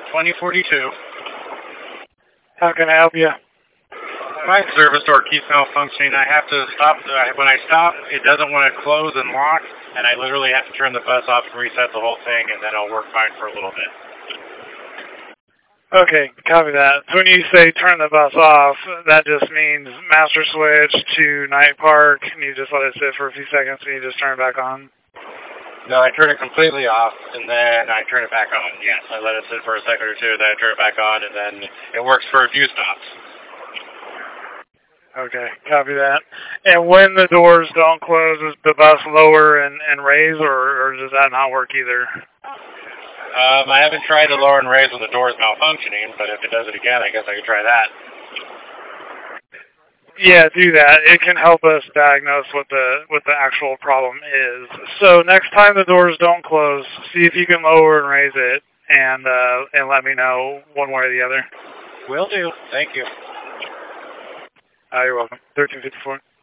2042. How can I help you? My service door keeps malfunctioning. I have to stop. When I stop, it doesn't want to close and lock, and I literally have to turn the bus off and reset the whole thing, and then it'll work fine for a little bit. Okay, copy that. So when you say turn the bus off, that just means master switch to night park, and you just let it sit for a few seconds, and you just turn it back on? No, I turn it completely off, and then I turn it back on. Yes, I let it sit for a second or two, then I turn it back on, and then it works for a few stops. Okay, copy that. And when the doors don't close, is the bus lower and raise, or does that not work either? I haven't tried to lower and raise when the door is malfunctioning, but if it does it again, I guess I could try that. Yeah, do that. It can help us diagnose what the actual problem is. So next time the doors don't close, see if you can lower and raise it, and let me know one way or the other. Will do. Thank you. You're welcome. 1354.